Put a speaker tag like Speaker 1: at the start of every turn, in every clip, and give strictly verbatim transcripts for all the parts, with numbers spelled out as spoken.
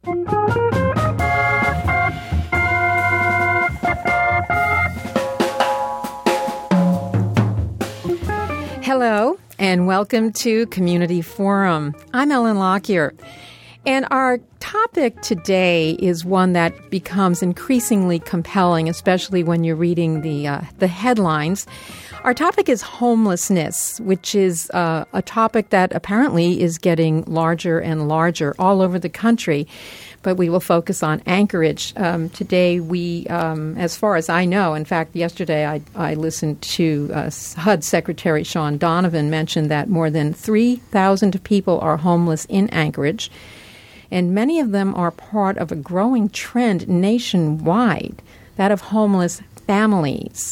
Speaker 1: Hello, and welcome to Community Forum. I'm Ellen Lockyer, and our topic today is one that becomes increasingly compelling, especially when you're reading the uh, the headlines. Our topic is homelessness, which is uh, a topic that apparently is getting larger and larger all over the country. But we will focus on Anchorage. Um, today, we, um, as far as I know, in fact, yesterday I, I listened to uh, H U D Secretary Sean Donovan mention that more than three thousand people are homeless in Anchorage, and many of them are part of a growing trend nationwide, that of homeless families.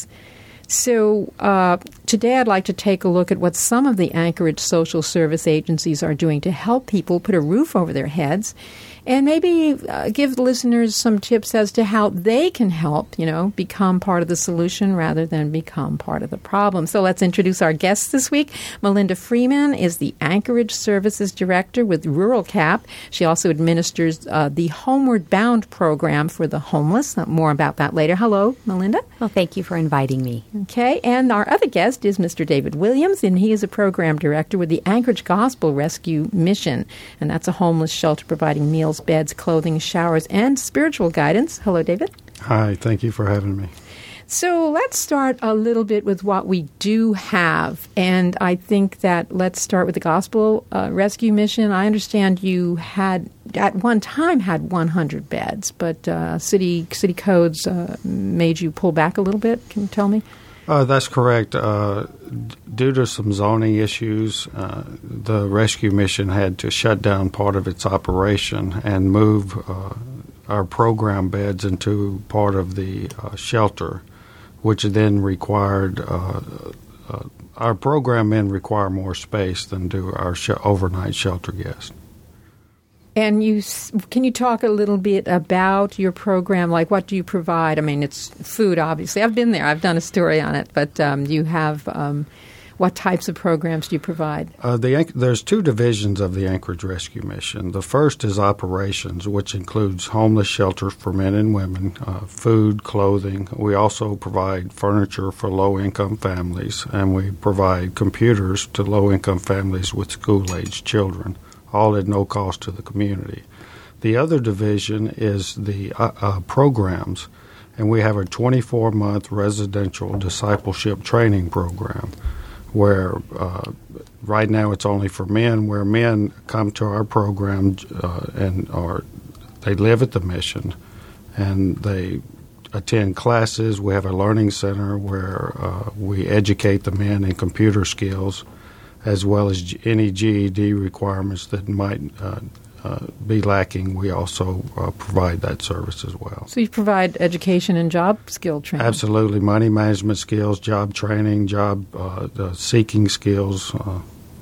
Speaker 1: So uh, today I'd like to take a look at what some of the Anchorage social service agencies are doing to help people put a roof over their heads, and maybe uh, give the listeners some tips as to how they can help, you know, become part of the solution rather than become part of the problem. So let's introduce our guests this week. Melinda Freeman is the Anchorage Services Director with Rural Cap. She also administers uh, the Homeward Bound program for the homeless. More about that later. Hello, Melinda.
Speaker 2: Well, thank you for inviting me.
Speaker 1: Okay, and our other guest is Mister David Williams, and he is a program director with the Anchorage Gospel Rescue Mission, and that's a homeless shelter providing meals, beds, clothing, showers, and spiritual guidance. Hello, David.
Speaker 3: Hi, thank you for having me.
Speaker 1: So let's start a little bit with what we do have, and I think that let's start with the Gospel uh, Rescue Mission. I understand you had, at one time, had one hundred beds, but uh, city city codes uh, made you pull back a little bit. Can you tell me?
Speaker 3: Uh, that's correct. Uh, d- due to some zoning issues, uh, the rescue mission had to shut down part of its operation and move uh, our program beds into part of the uh, shelter, which then required uh, uh, our program men require more space than do our sh- overnight shelter guests.
Speaker 1: And you can you talk a little bit about your program? Like, what do you provide? I mean, it's food, obviously. I've been there. I've done a story on it. But um, you have um, what types of programs do you provide?
Speaker 3: Uh, the, there's two divisions of the Anchorage Rescue Mission. The first is operations, which includes homeless shelters for men and women, uh, food, clothing. We also provide furniture for low-income families, and we provide computers to low-income families with school-aged children, all at no cost to the community. The other division is the uh, uh, programs, and we have a twenty-four month residential discipleship training program where uh, right now it's only for men, where men come to our program uh, and are they live at the mission, and they attend classes. We have a learning center where uh, we educate the men in computer skills, as well as any G E D requirements that might uh, uh, be lacking. We also uh, provide that service as well.
Speaker 1: So you provide education and job skill training?
Speaker 3: Absolutely. Money management skills, job training, job uh, uh, seeking skills uh,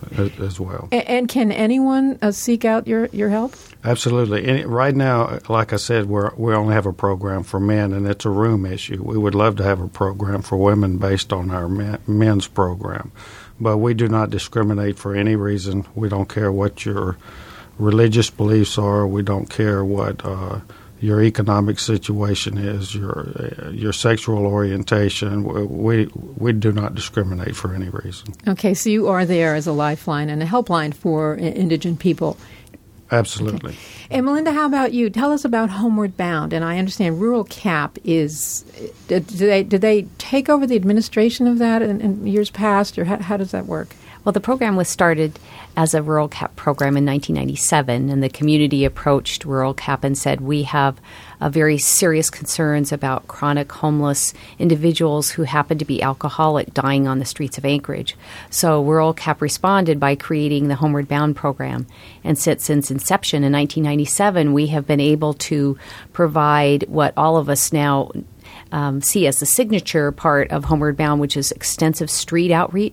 Speaker 3: as well.
Speaker 1: And, and can anyone uh, seek out your, your help?
Speaker 3: Absolutely. And right now, like I said, we're, we only have a program for men, and it's a room issue. We would love to have a program for women based on our men, men's program. But we do not discriminate for any reason. We don't care what your religious beliefs are. We don't care what uh, your economic situation is, your uh, your sexual orientation. We we do not discriminate for any reason.
Speaker 1: Okay, so you are there as a lifeline and a helpline for indigent people.
Speaker 3: Absolutely.
Speaker 1: Okay. And Melinda, how about you? Tell us about Homeward Bound. And I understand Rural Cap is, do they do they take over the administration of that in, in years past, or how, how does that work?
Speaker 2: Well, the program was started as a Rural Cap program in nineteen ninety-seven, and the community approached Rural Cap and said, we have uh, very serious concerns about chronic homeless individuals who happen to be alcoholic dying on the streets of Anchorage. So Rural Cap responded by creating the Homeward Bound program. And since, since inception in nineteen ninety-seven, we have been able to provide what all of us now Um, see as the signature part of Homeward Bound, which is extensive street outreach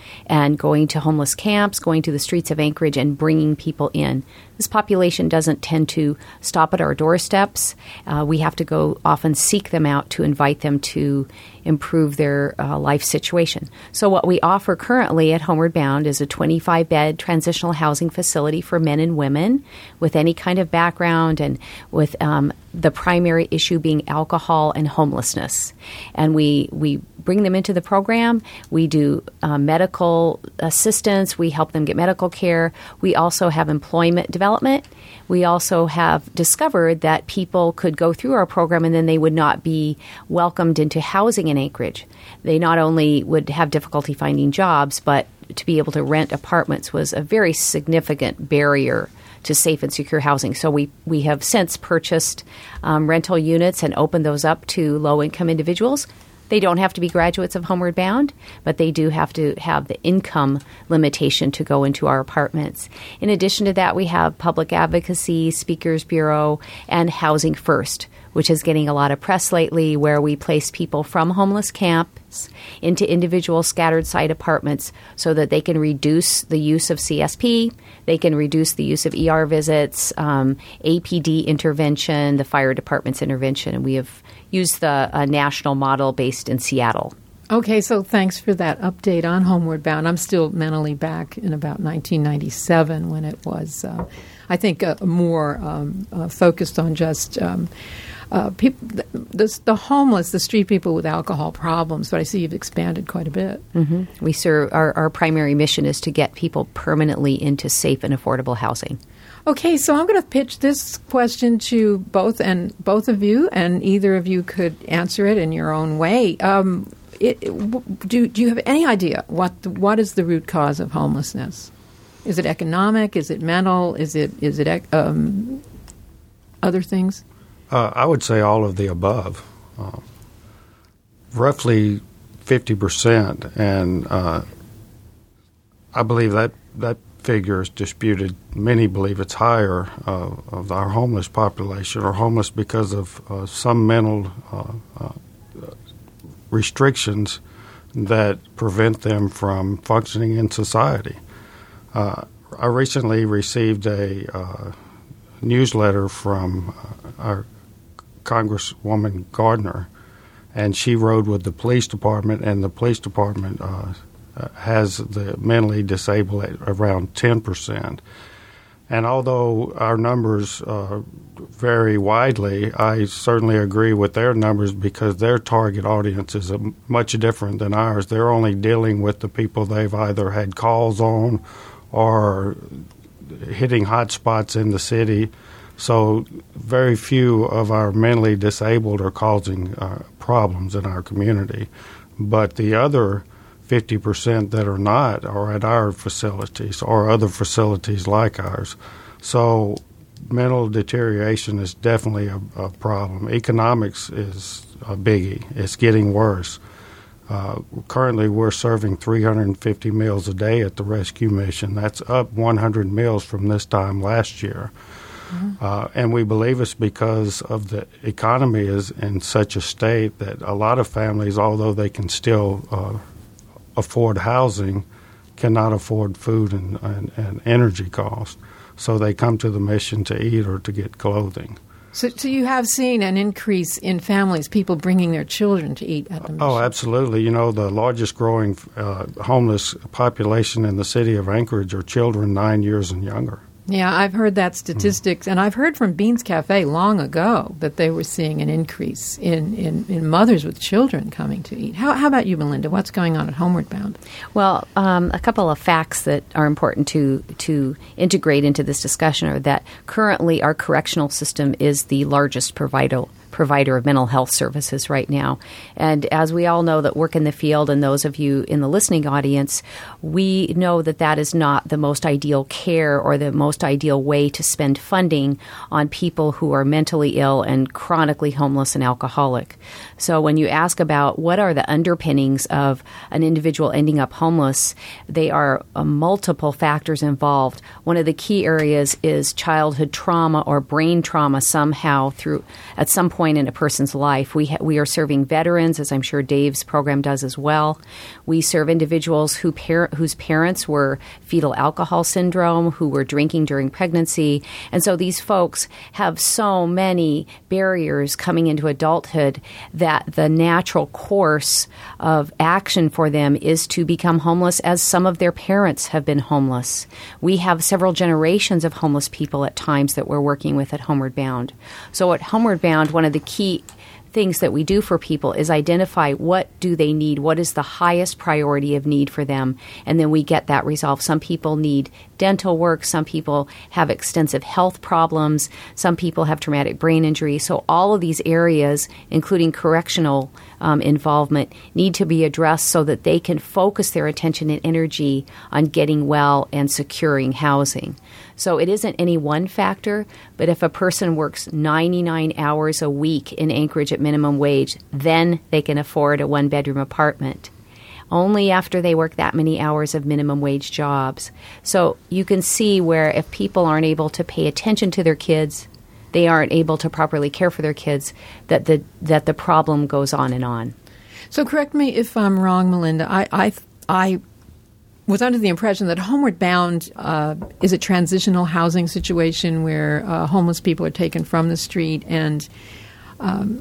Speaker 2: and going to homeless camps, going to the streets of Anchorage and bringing people in. This population doesn't tend to stop at our doorsteps. Uh, we have to go often seek them out to invite them to improve their uh, life situation. So what we offer currently at Homeward Bound is a twenty-five bed transitional housing facility for men and women with any kind of background, and with um, the primary issue being alcohol and homelessness. And we, we bring them into the program. We do uh, medical assistance. We help them get medical care. We also have employment development. We also have discovered that people could go through our program and then they would not be welcomed into housing in Anchorage. They not only would have difficulty finding jobs, but to be able to rent apartments was a very significant barrier to safe and secure housing. So we, we have since purchased um, rental units and opened those up to low-income individuals. They don't have to be graduates of Homeward Bound, but they do have to have the income limitation to go into our apartments. In addition to that, we have Public Advocacy, Speakers Bureau, and Housing First, which is getting a lot of press lately, where we place people from homeless camps into individual scattered site apartments so that they can reduce the use of C S P, they can reduce the use of E R visits, um, A P D intervention, the fire department's intervention, and we have used the uh, national model based in Seattle.
Speaker 1: Okay, so thanks for that update on Homeward Bound. I'm still mentally back in about nineteen ninety-seven when it was, uh, I think, uh, more um, uh, focused on just um, uh, people, the, the, the homeless, the street people with alcohol problems. But I see you've expanded quite a bit.
Speaker 2: Mm-hmm. We serve our, our primary mission is to get people permanently into safe and affordable housing.
Speaker 1: Okay, so I'm going to pitch this question to both and both of you, and either of you could answer it in your own way. Um, it, it, do, do you have any idea what the, what is the root cause of homelessness? Is it economic? Is it mental? Is it is it um, other things?
Speaker 3: Uh, I would say all of the above. Uh, roughly fifty percent, and uh, I believe that that. figure is disputed. Many believe it's higher uh, of our homeless population are homeless because of uh, some mental uh, uh, restrictions that prevent them from functioning in society. Uh, I recently received a uh, newsletter from uh, our Congresswoman Gardner, and she rode with the police department, and the police department uh, Uh, has the mentally disabled at around ten percent. And although our numbers uh, vary widely, I certainly agree with their numbers because their target audience is a, much different than ours. They're only dealing with the people they've either had calls on or hitting hot spots in the city. So very few of our mentally disabled are causing uh, problems in our community. But the other fifty percent that are not are at our facilities or other facilities like ours. So mental deterioration is definitely a, a problem. Economics is a biggie. It's getting worse. Uh, currently, we're serving three hundred fifty meals a day at the rescue mission. That's up one hundred meals from this time last year. Mm-hmm. Uh, and we believe it's because of the economy is in such a state that a lot of families, although they can still uh, afford housing, cannot afford food and, and, and energy costs. So they come to the mission to eat or to get clothing.
Speaker 1: So, so you have seen an increase in families, people bringing their children to eat at the mission?
Speaker 3: Oh, absolutely. You know, the largest growing uh, homeless population in the city of Anchorage are children nine years and younger.
Speaker 1: Yeah, I've heard that statistics, mm. and I've heard from Beans Cafe long ago that they were seeing an increase in, in, in mothers with children coming to eat. How, how about you, Melinda? What's going on at Homeward Bound?
Speaker 2: Well, um, a couple of facts that are important to to integrate into this discussion are that currently our correctional system is the largest provider provider of mental health services right now. And as we all know that work in the field, and those of you in the listening audience, we know that that is not the most ideal care or the most ideal way to spend funding on people who are mentally ill and chronically homeless and alcoholic. So when you ask about what are the underpinnings of an individual ending up homeless, they are uh, multiple factors involved. One of the key areas is childhood trauma or brain trauma somehow through at some point point in a person's life. We ha- we are serving veterans, as I'm sure Dave's program does as well. We serve individuals who par- whose parents were fetal alcohol syndrome, who were drinking during pregnancy. And so these folks have so many barriers coming into adulthood that the natural course of action for them is to become homeless, as some of their parents have been homeless. We have several generations of homeless people at times that we're working with at Homeward Bound. So at Homeward Bound, one of the key things that we do for people is identify what do they need, what is the highest priority of need for them, and then we get that resolved. Some people need dental work, some people have extensive health problems, some people have traumatic brain injury. So all of these areas, including correctional um, involvement, need to be addressed so that they can focus their attention and energy on getting well and securing housing. So it isn't any one factor, but if a person works ninety-nine hours a week in Anchorage at minimum wage, then they can afford a one-bedroom apartment. Only after they work that many hours of minimum wage jobs. So you can see where if people aren't able to pay attention to their kids, they aren't able to properly care for their kids, that the that the problem goes on and on.
Speaker 1: So correct me if I'm wrong, Melinda. I I, I was under the impression that Homeward Bound uh, is a transitional housing situation where uh, homeless people are taken from the street and um,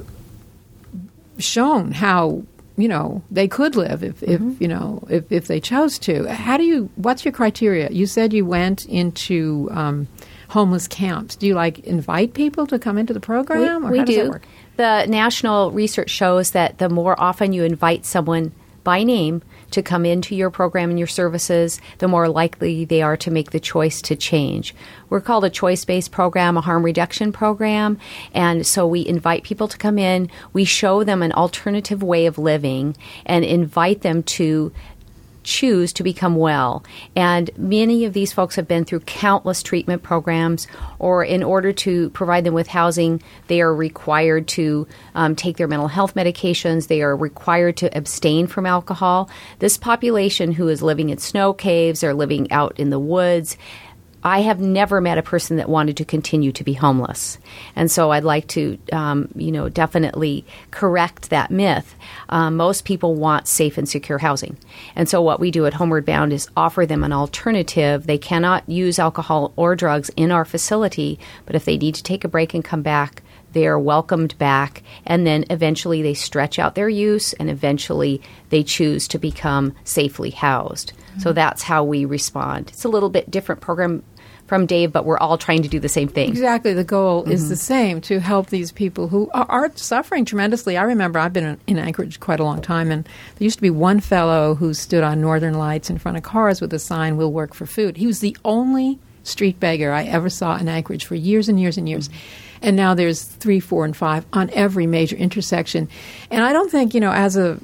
Speaker 1: shown how, you know, they could live if, mm-hmm. if you know, if, if they chose to. How do you, what's your criteria? You said you went into um, homeless camps. Do you, like, invite people to come into the program?
Speaker 2: We,
Speaker 1: or
Speaker 2: we
Speaker 1: how does
Speaker 2: do.
Speaker 1: that work?
Speaker 2: The national research shows that the more often you invite someone by name to come into your program and your services, the more likely they are to make the choice to change. We're called a choice-based program, a harm reduction program, and so we invite people to come in. We show them an alternative way of living and invite them to choose to become well. And many of these folks have been through countless treatment programs, or in order to provide them with housing, they are required to um, take their mental health medications. They are required to abstain from alcohol. This population who is living in snow caves or living out in the woods, I have never met a person that wanted to continue to be homeless. And so I'd like to, um, you know, definitely correct that myth. Um, most people want safe and secure housing. And so what we do at Homeward Bound is offer them an alternative. They cannot use alcohol or drugs in our facility, but if they need to take a break and come back, they are welcomed back, and then eventually they stretch out their use, and eventually they choose to become safely housed. Mm-hmm. So that's how we respond. It's a little bit different program from Dave, but we're all trying to do the same thing.
Speaker 1: Exactly. The goal mm-hmm. is the same, to help these people who are, are suffering tremendously. I remember I've been in, in Anchorage quite a long time, and there used to be one fellow who stood on Northern Lights in front of cars with a sign, "We'll work for food." He was the only street beggar I ever saw in Anchorage for years and years and years. Mm-hmm. And now there's three, four, and five on every major intersection. And I don't think, you know, as a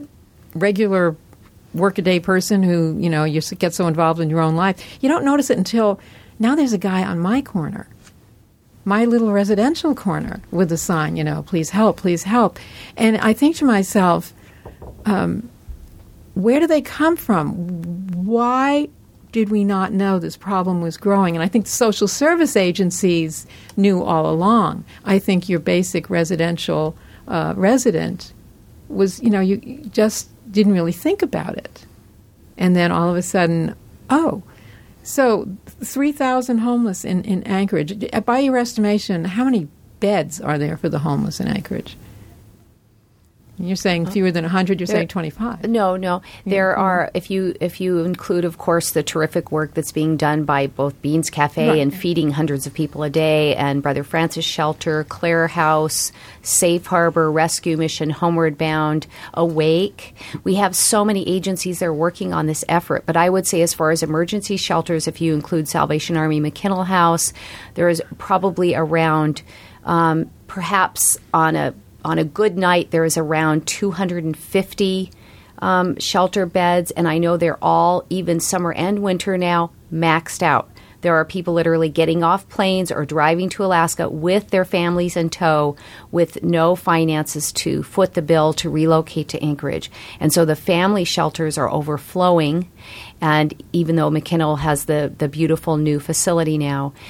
Speaker 1: regular workaday person who, you know, you get so involved in your own life, you don't notice it until now there's a guy on my corner, my little residential corner, with a sign, you know, "Please help, please help." And I think to myself, um, where do they come from? Why did we not know this problem was growing? And I think the social service agencies knew all along. I think your basic residential uh, resident was, you know, you just didn't really think about it. And then all of a sudden, oh, so three thousand homeless in, in Anchorage. By your estimation, how many beds are there for the homeless in Anchorage? You're saying fewer than one hundred, you're there, saying twenty-five.
Speaker 2: No, no. There mm-hmm. are, if you if you include, of course, the terrific work that's being done by both Beans Cafe right. and feeding hundreds of people a day, and Brother Francis Shelter, Clare House, Safe Harbor, Rescue Mission, Homeward Bound, Awake. We have so many agencies that are working on this effort. But I would say, as far as emergency shelters, if you include Salvation Army McKinnell House, there is probably around, um, perhaps on a On a good night, there is around two hundred fifty um, shelter beds, and I know they're all, even summer and winter now, maxed out. There are people literally getting off planes or driving to Alaska with their families in tow with no finances to foot the bill to relocate to Anchorage. And so the family shelters are overflowing, and even though McKinnell has the, the beautiful new facility now,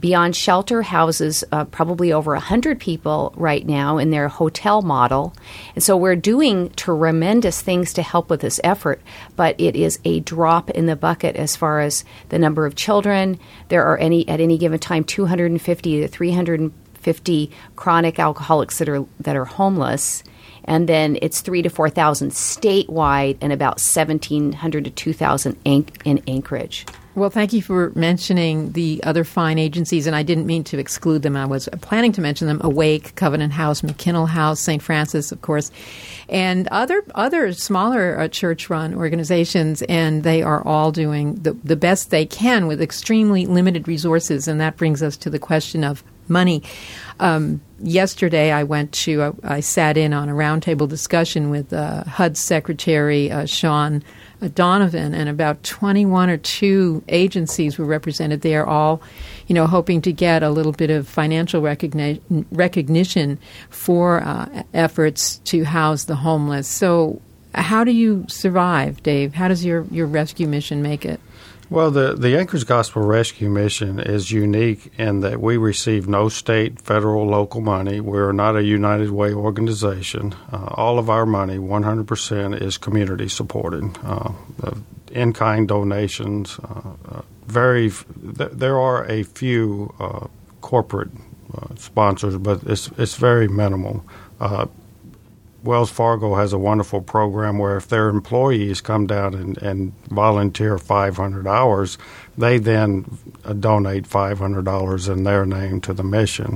Speaker 2: Beyond Shelter houses uh, probably over one hundred people right now in their hotel model. And so we're doing tremendous things to help with this effort, but it is a drop in the bucket as far as the number of children. There are any at any given time two hundred fifty to three hundred fifty chronic alcoholics that are that are homeless. And then it's three to four thousand statewide and about seventeen hundred to two thousand in Anchorage.
Speaker 1: Well, thank you for mentioning the other fine agencies, and I didn't mean to exclude them. I was planning to mention them: Awake, Covenant House, McKinnell House, Saint Francis, of course, and other other smaller uh, church-run organizations, and they are all doing the, the best they can with extremely limited resources, and that brings us to the question of money. Um, yesterday, I went to, uh, I sat in on a roundtable discussion with uh, H U D's Secretary, uh, Sean uh, Donovan, and about twenty-one or two agencies were represented there, all, you know, hoping to get a little bit of financial recogni- recognition for uh, efforts to house the homeless. So how do you survive, Dave? How does your, your rescue mission make it?
Speaker 3: Well, the, the Anchorage Gospel Rescue Mission is unique in that we receive no state, federal, local money. We're not a United Way organization. Uh, all of our money, one hundred percent, is community supported. Uh, in-kind donations. Uh, uh, very, f- th- there are a few uh, corporate uh, sponsors, but it's it's very minimal. Uh, Wells Fargo has a wonderful program where if their employees come down and, and volunteer five hundred hours, they then uh, donate five hundred dollars in their name to the mission.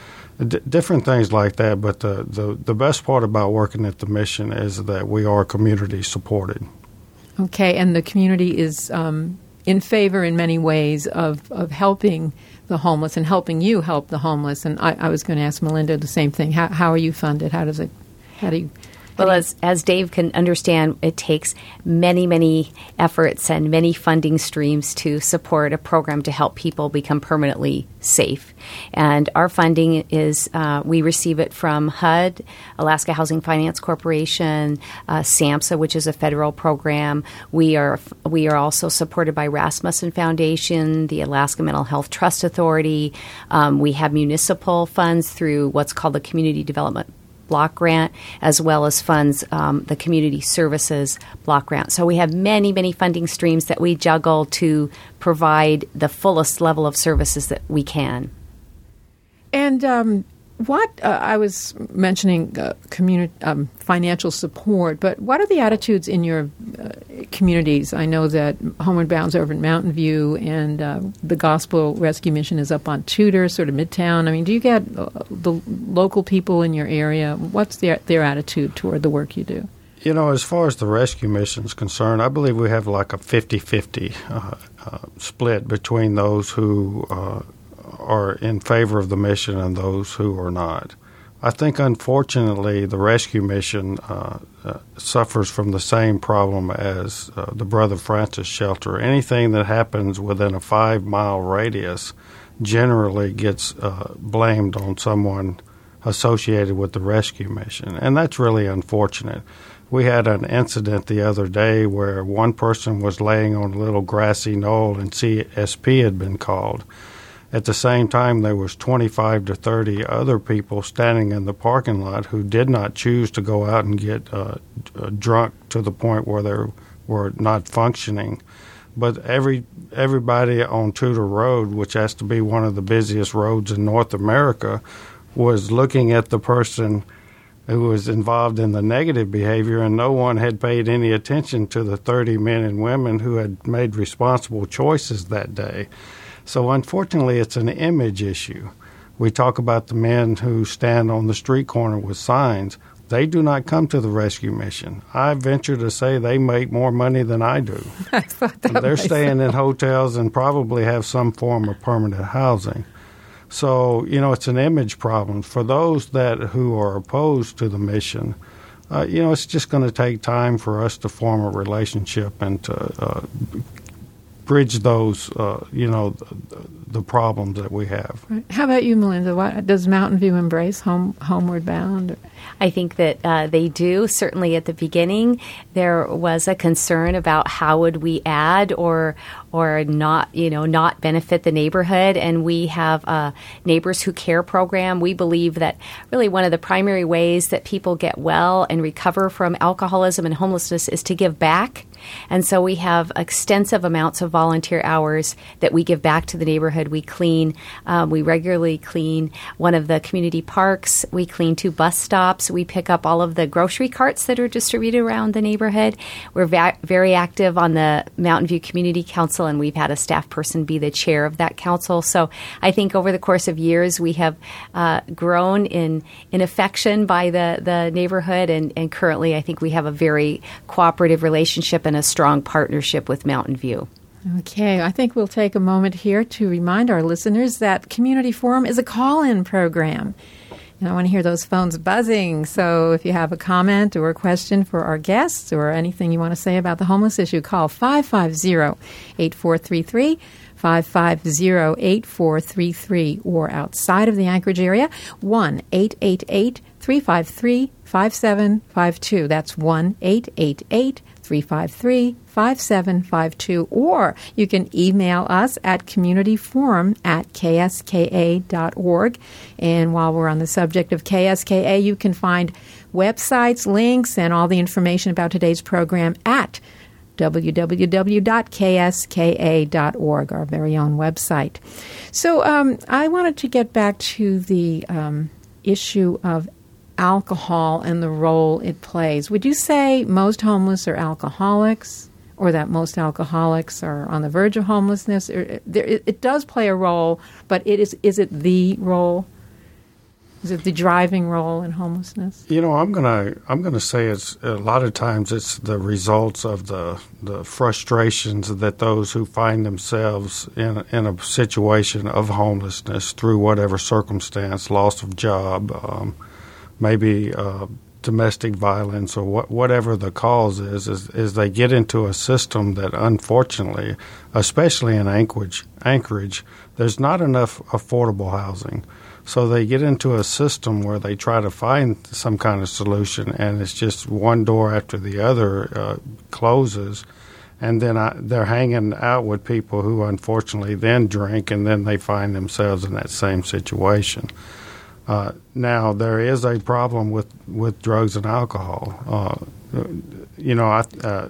Speaker 3: D- different things like that, but the, the, the best part about working at the mission is that we are community supported.
Speaker 1: Okay, and the community is um, in favor in many ways of, of helping the homeless and helping you help the homeless. And I, I was going to ask Melinda the same thing. How, how are you funded? How does it How do you, how
Speaker 2: well,
Speaker 1: do you
Speaker 2: as as Dave can understand, it takes many, many efforts and many funding streams to support a program to help people become permanently safe. And our funding is, uh, we receive it from H U D, Alaska Housing Finance Corporation, uh, SAMHSA, which is a federal program. We are we are also supported by Rasmussen Foundation, the Alaska Mental Health Trust Authority. Um, we have municipal funds through what's called the Community Development Block Grant, as well as funds um, the Community Services Block Grant. So we have many, many funding streams that we juggle to provide the fullest level of services that we can.
Speaker 1: And um, what uh, I was mentioning uh, community um, financial support, but what are the attitudes in your uh, communities? I know that Homeward Bound's over in Mountain View, and uh, the Gospel Rescue Mission is up on Tudor, sort of Midtown. I mean, do you get uh, the local people in your area? What's their their attitude toward the work you do?
Speaker 3: You know, as far as the rescue mission is concerned, I believe we have like a fifty-fifty uh, uh, split between those who uh, are in favor of the mission and those who are not. I think, unfortunately, the rescue mission uh, uh, suffers from the same problem as uh, the Brother Francis shelter. Anything that happens within a five-mile radius generally gets uh, blamed on someone associated with the rescue mission, and that's really unfortunate. We had an incident the other day where one person was laying on a little grassy knoll and C S P had been called. At the same time, there was twenty-five to thirty other people standing in the parking lot who did not choose to go out and get uh, drunk to the point where they were not functioning. But every everybody on Tudor Road, which has to be one of the busiest roads in North America, was looking at the person who was involved in the negative behavior, and no one had paid any attention to the thirty men and women who had made responsible choices that day. So unfortunately, it's an image issue. We talk about the men who stand on the street corner with signs. They do not come to the rescue mission. I venture to say they make more money than I do.
Speaker 1: I thought that
Speaker 3: They're
Speaker 1: myself.
Speaker 3: staying in hotels and probably have some form of permanent housing. So, you know, it's an image problem. For those that who are opposed to the mission, uh, you know, it's just going to take time for us to form a relationship and to uh, bridge those, uh, you know, the, the problems that we have.
Speaker 1: Right. How about you, Melinda? What, does Mountain View embrace home, Homeward Bound?
Speaker 2: I think that uh, they do. Certainly at the beginning, there was a concern about how would we add or or not, you know, not benefit the neighborhood. And we have a Neighbors Who Care program. We believe that really one of the primary ways that people get well and recover from alcoholism and homelessness is to give back. And so we have extensive amounts of volunteer hours that we give back to the neighborhood. We clean, um, we regularly clean one of the community parks. We clean two bus stops. We pick up all of the grocery carts that are distributed around the neighborhood. We're va- very active on the Mountain View Community Council, and we've had a staff person be the chair of that council. So I think over the course of years, we have uh, grown in, in affection by the, the neighborhood, and, and currently I think we have a very cooperative relationship and a strong partnership with Mountain View.
Speaker 1: Okay, I think we'll take a moment here to remind our listeners that Community Forum is a call-in program. And I want to hear those phones buzzing. So if you have a comment or a question for our guests or anything you want to say about the homeless issue, call five five zero, eight four three three, five five zero, eight four three three, or outside of the Anchorage area, one eight eight eight, three five three, five seven five two. That's one eight eight eight, three five three, five seven five two. Or you can email us at communityforum at k s k a dot org. And while we're on the subject of K S K A, you can find websites, links, and all the information about today's program at w w w dot k s k a dot org, our very own website. So um, I wanted to get back to the um, issue of alcohol and the role it plays. Would you say most homeless are alcoholics, or that most alcoholics are on the verge of homelessness? Or, there, it, it does play a role, but it is is it the role? Is it the driving role in homelessness?
Speaker 3: You know, I'm gonna I'm gonna say it's a lot of times it's the results of the the frustrations that those who find themselves in in a situation of homelessness through whatever circumstance, loss of job, um, maybe uh, domestic violence, or what, whatever the cause is, is, is they get into a system that unfortunately, especially in Anchorage, Anchorage, there's not enough affordable housing. So they get into a system where they try to find some kind of solution, and it's just one door after the other uh, closes, and then I, they're hanging out with people who unfortunately then drink, and then they find themselves in that same situation. Uh, now, there is a problem with, with drugs and alcohol. Uh, you know, I, uh,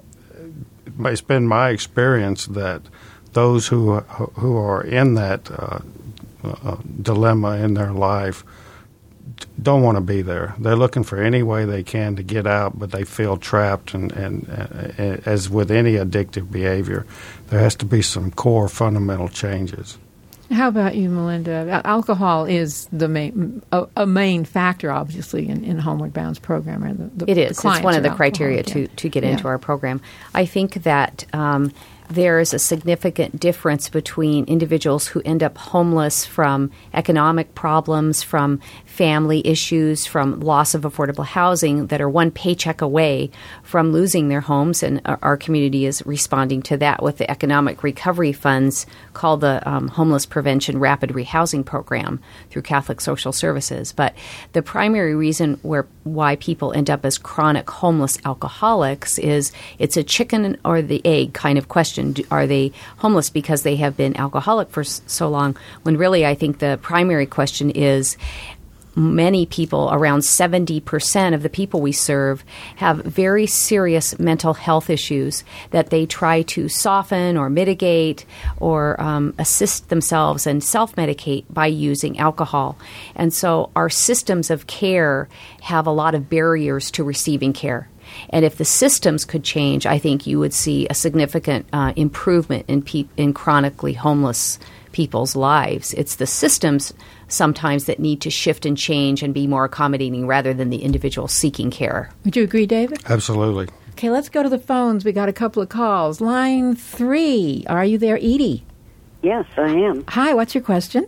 Speaker 3: it's been my experience that those who who are in that uh, uh, dilemma in their life don't want to be there. They're looking for any way they can to get out, but they feel trapped. And, and, and as with any addictive behavior, there has to be some core fundamental changes.
Speaker 1: How about you, Melinda? Alcohol is the main, a, a main factor, obviously, in, in Homeward Bound's program. Or the, the,
Speaker 2: it is.
Speaker 1: The
Speaker 2: it's one of the criteria
Speaker 1: yeah.
Speaker 2: to, to get
Speaker 1: yeah.
Speaker 2: into our program. I think that um, there is a significant difference between individuals who end up homeless from economic problems, from family issues, from loss of affordable housing, that are one paycheck away from losing their homes. And our community is responding to that with the economic recovery funds called the um, Homeless Prevention Rapid Rehousing Program through Catholic Social Services. But the primary reason where why people end up as chronic homeless alcoholics is it's a chicken or the egg kind of question. Are they homeless because they have been alcoholic for so long? When really I think the primary question is many people, around seventy percent of the people we serve, have very serious mental health issues that they try to soften or mitigate or um, assist themselves and self-medicate by using alcohol. And so our systems of care have a lot of barriers to receiving care. And if the systems could change, I think you would see a significant uh, improvement in pe- in chronically homeless people's lives. It's the systems sometimes that need to shift and change and be more accommodating rather than the individual seeking care.
Speaker 1: Would you agree, David?
Speaker 3: Absolutely.
Speaker 1: Okay, let's go to the phones. We got a couple of calls. Line three. Are you there, Edie?
Speaker 4: Yes, I am.
Speaker 1: Hi, what's your question?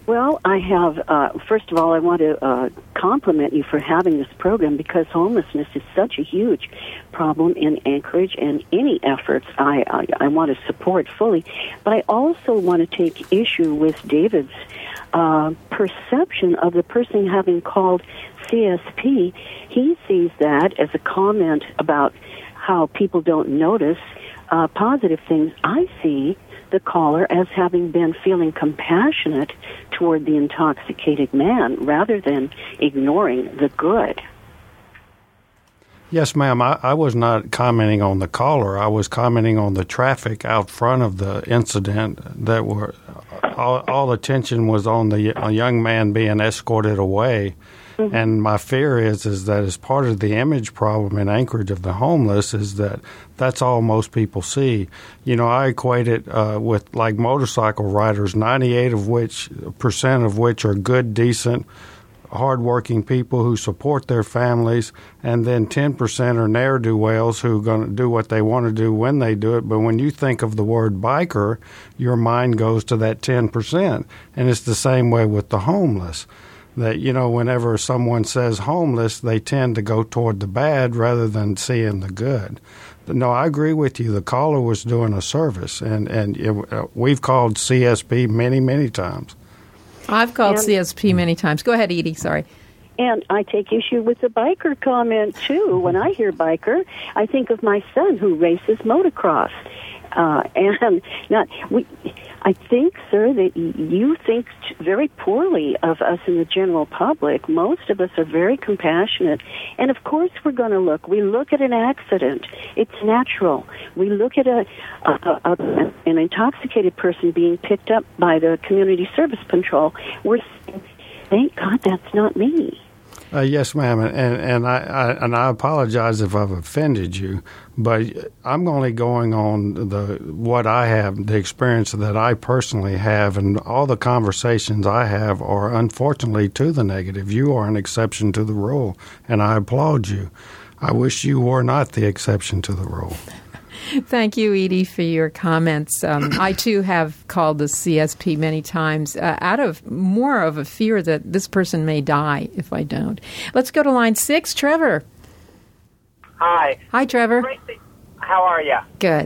Speaker 4: Well, I have, uh, first of all, I want to uh, compliment you for having this program because homelessness is such a huge problem in Anchorage, and any efforts I, I, I want to support fully. But I also want to take issue with David's uh, perception of the person having called C S P. He sees that as a comment about how people don't notice uh, positive things. I see the caller as having been feeling compassionate toward the intoxicated man rather than ignoring the good.
Speaker 3: Yes, ma'am. I, I was not commenting on the caller. I was commenting on the traffic out front of the incident. That were all, all attention was on the a young man being escorted away. Mm-hmm. And my fear is is that as part of the image problem in Anchorage of the homeless is that that's all most people see. You know, I equate it uh, with like motorcycle riders, ninety-eight of which percent of which are good, decent, hardworking people who support their families, and then ten percent are ne'er-do-wells who are going to do what they want to do when they do it. But when you think of the word biker, your mind goes to that ten percent. And it's the same way with the homeless. That, you know, whenever someone says homeless, they tend to go toward the bad rather than seeing the good. No, I agree with you. The caller was doing a service, and, and it, uh, we've called C S P many, many times.
Speaker 1: I've called
Speaker 4: and,
Speaker 1: C S P many times. Go ahead, Edie. Sorry.
Speaker 4: And I take issue with the biker comment, too. When I hear biker, I think of my son who races motocross. Uh, and not we. I think, sir, that you think very poorly of us in the general public. Most of us are very compassionate. And, of course, we're going to look. We look at an accident. It's natural. We look at a, a, a an intoxicated person being picked up by the Community Service Patrol. We're saying, thank God that's not me.
Speaker 3: Uh, yes, ma'am, and and I, I and I apologize if I've offended you, but I'm only going on the what I have, the experience that I personally have, and all the conversations I have are unfortunately to the negative. You are an exception to the rule, and I applaud you. I wish you were not the exception to the rule.
Speaker 1: Thank you, Edie, for your comments. Um, I, too, have called the C S P many times uh, out of more of a fear that this person may die if I don't. Let's go to line six. Trevor.
Speaker 5: Hi.
Speaker 1: Hi, Trevor.
Speaker 5: Great to, how are you?
Speaker 1: Good.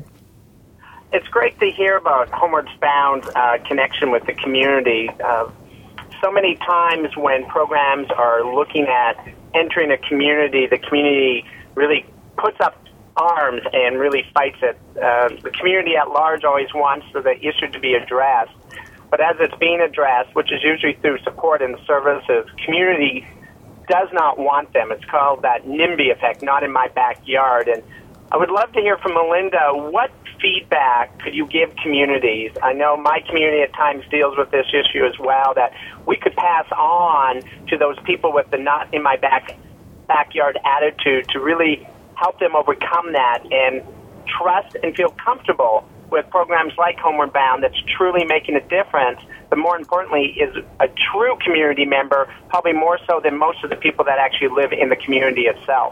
Speaker 5: It's great to hear about Homeward Bound's uh, connection with the community. Uh, so many times when programs are looking at entering a community, the community really puts up arms and really fights it. Uh, the community at large always wants the issue to be addressed, but as it's being addressed, which is usually through support and services, community does not want them. It's called that NIMBY effect, not in my backyard. And I would love to hear from Melinda, what feedback could you give communities? I know my community at times deals with this issue as well, that we could pass on to those people with the not in my back backyard attitude to really help them overcome that and trust and feel comfortable with programs like Homeward Bound that's truly making a difference, but more importantly is a true community member, probably more so than most of the people that actually live in the community itself.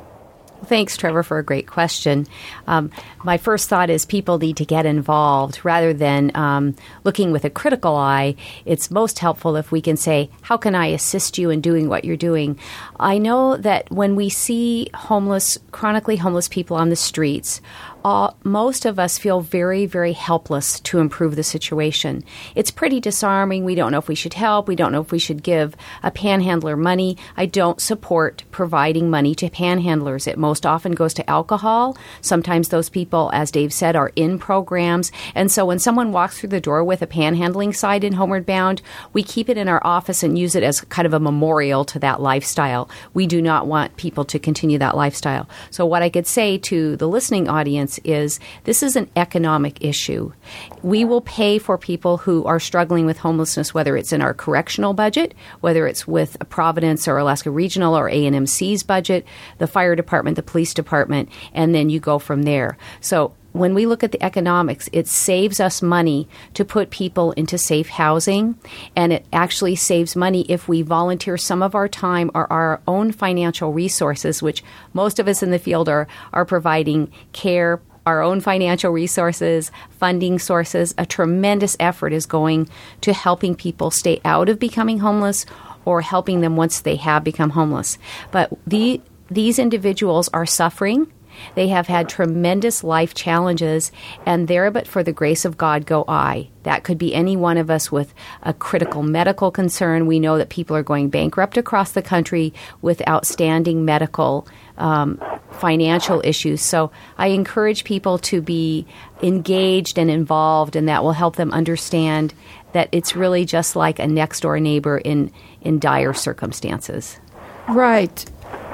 Speaker 2: Thanks, Trevor, for a great question. Um, my first thought is people need to get involved rather than um, looking with a critical eye. It's most helpful if we can say, how can I assist you in doing what you're doing? I know that when we see homeless, chronically homeless people on the streets, Uh, most of us feel very, very helpless to improve the situation. It's pretty disarming. We don't know if we should help. We don't know if we should give a panhandler money. I don't support providing money to panhandlers. It most often goes to alcohol. Sometimes those people, as Dave said, are in programs. And so when someone walks through the door with a panhandling side in Homeward Bound, we keep it in our office and use it as kind of a memorial to that lifestyle. We do not want people to continue that lifestyle. So what I could say to the listening audience is this is an economic issue. We will pay for people who are struggling with homelessness, whether it's in our correctional budget, whether it's with Providence or Alaska Regional or A N M C's budget, the fire department, the police department, and then you go from there. So when we look at the economics, it saves us money to put people into safe housing, and it actually saves money if we volunteer some of our time or our own financial resources, which most of us in the field are, are providing care, our own financial resources, funding sources. A tremendous effort is going to helping people stay out of becoming homeless or helping them once they have become homeless. But the, these individuals are suffering. They have had tremendous life challenges, and there but for the grace of God go I. That could be any one of us with a critical medical concern. We know that people are going bankrupt across the country with outstanding medical um, financial issues. So I encourage people to be engaged and involved, and that will help them understand that it's really just like a next-door neighbor in, in dire circumstances.
Speaker 1: Right.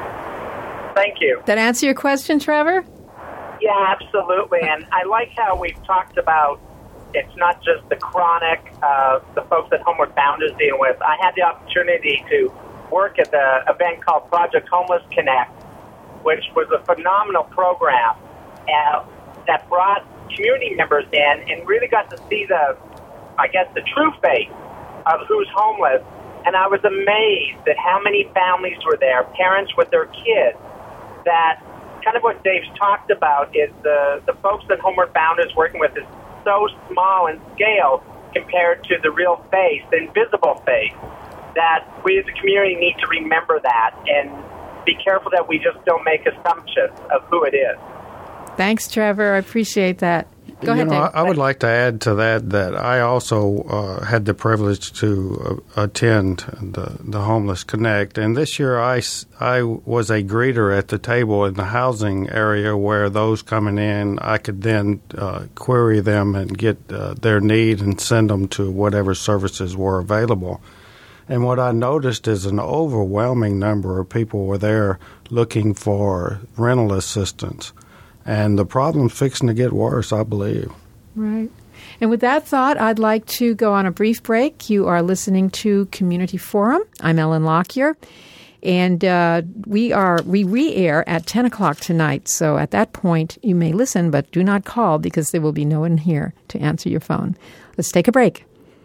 Speaker 5: Thank you.
Speaker 1: That answer your question, Trevor?
Speaker 5: Yeah, absolutely. And I like how we've talked about it's not just the chronic, uh, the folks that Homeward Bound is dealing with. I had the opportunity to work at the event called Project Homeless Connect, which was a phenomenal program uh, that brought community members in and really got to see the, I guess, the true face of who's homeless. And I was amazed at how many families were there, parents with their kids, that kind of what Dave's talked about is the, the folks that Homeward Bound is working with is so small in scale compared to the real face, the invisible face, that we as a community need to remember that and be careful that we just don't make assumptions of who it is.
Speaker 1: Thanks, Trevor. I appreciate that. Go
Speaker 3: you
Speaker 1: ahead,
Speaker 3: know,
Speaker 1: Dave.
Speaker 3: I, I would like to add to that that I also uh, had the privilege to uh, attend the, the Homeless Connect. And this year I, I was a greeter at the table in the housing area where those coming in, I could then uh, query them and get uh, their need and send them to whatever services were available. And what I noticed is an overwhelming number of people were there looking for rental assistance. And the problem's fixing to get worse, I believe.
Speaker 1: Right. And with that thought, I'd like to go on a brief break. You are listening to Community Forum. I'm Ellen Lockyer. And uh, we are we re-air at ten o'clock tonight. So at that point, you may listen, but do not call because there will be no one here to answer your phone. Let's take a break.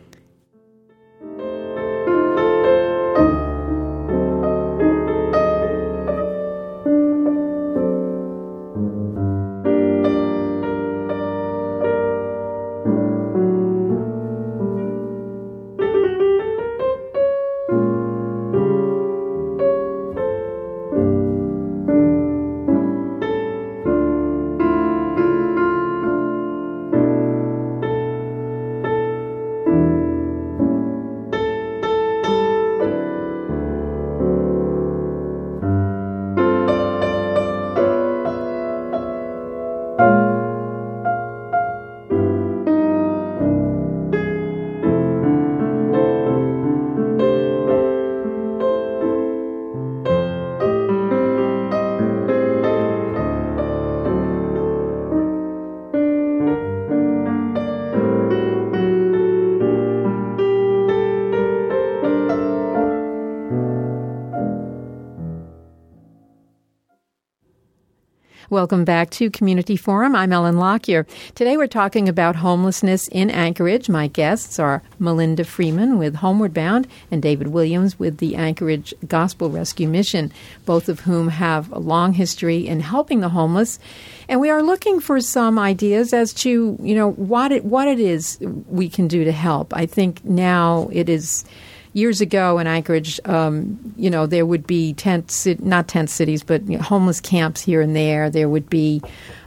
Speaker 1: Welcome back to Community Forum. I'm Ellen Lockyer. Today we're talking about homelessness in Anchorage. My guests are Melinda Freeman with Homeward Bound and David Williams with the Anchorage Gospel Rescue Mission, both of whom have a long history in helping the homeless. And we are looking for some ideas as to, you know, what it, what it is we can do to help. I think now it is... Years ago in Anchorage, um, you know, there would be tent, not tent cities, but you know, homeless camps here and there. There would be,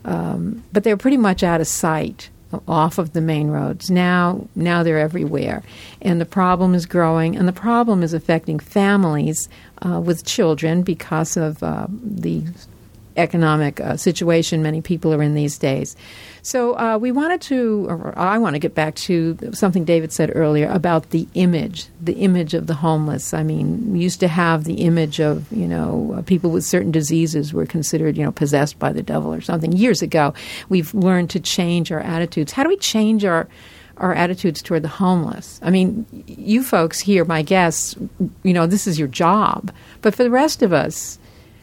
Speaker 1: um, but they're pretty much out of sight off of the main roads. Now, now they're everywhere, and the problem is growing, and the problem is affecting families uh, with children because of uh, the economic uh, situation many people are in these days. So uh, we wanted to, or I want to get back to something David said earlier about the image, the image of the homeless. I mean, we used to have the image of, you know, uh, people with certain diseases were considered, you know, possessed by the devil or something. Years ago, we've learned to change our attitudes. How do we change our our attitudes toward the homeless? I mean, you folks here, my guests, you know, this is your job. But for the rest of us,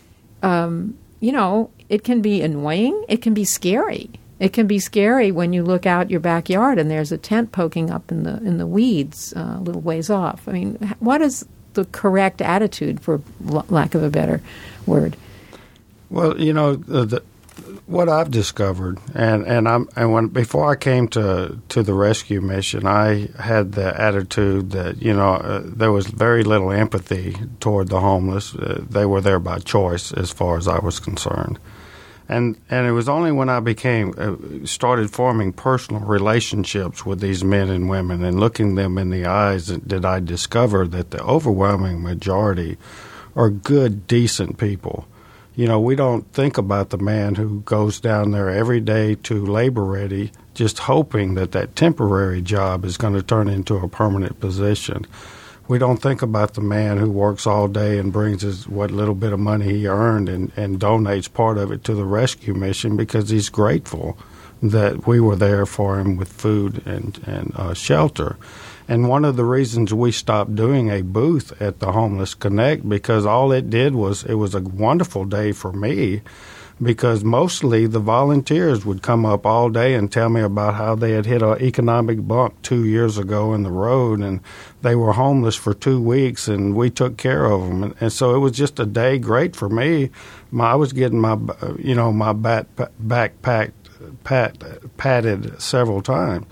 Speaker 1: um, you know, it can be annoying. It can be scary. It can be scary when you look out your backyard and there's a tent poking up in the in the weeds uh, a little ways off. I mean, what is the correct attitude, for l- lack of a better word?
Speaker 3: Well, you know, the, what I've discovered, and and I'm and when before I came to to the rescue mission, I had the attitude that you know uh, there was very little empathy toward the homeless. Uh, they were there by choice, as far as I was concerned, and and it was only when I became uh, started forming personal relationships with these men and women and looking them in the eyes did I discover that the overwhelming majority are good, decent people. You know, we don't think about the man who goes down there every day to labor ready just hoping that that temporary job is going to turn into a permanent position. We don't think about the man who works all day and brings his what little bit of money he earned and, and donates part of it to the rescue mission because he's grateful that we were there for him with food and, and uh, shelter. And one of the reasons we stopped doing a booth at the Homeless Connect, because all it did was, it was a wonderful day for me, because mostly the volunteers would come up all day and tell me about how they had hit an economic bump two years ago in the road, and they were homeless for two weeks, and we took care of them. And, and so it was just a day great for me. My, I was getting my, you know, my back, backpack pat, patted several times.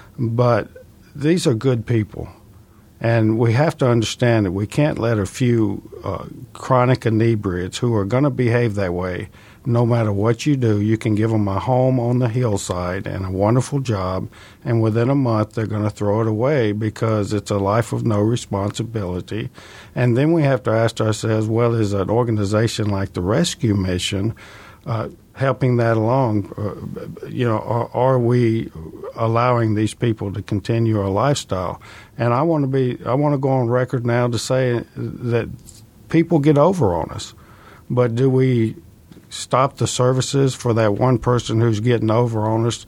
Speaker 3: But these are good people, and we have to understand that we can't let a few uh, chronic inebriates who are going to behave that way. No matter what you do, you can give them a home on the hillside and a wonderful job, and within a month they're going to throw it away because it's a life of no responsibility. And then we have to ask ourselves, well, is an organization like the Rescue Mission uh, helping that along? Uh, you know, are, are we allowing these people to continue a lifestyle? And I want to be, I want to go on record now to say that people get over on us, but do we stop the services for that one person who's getting over on us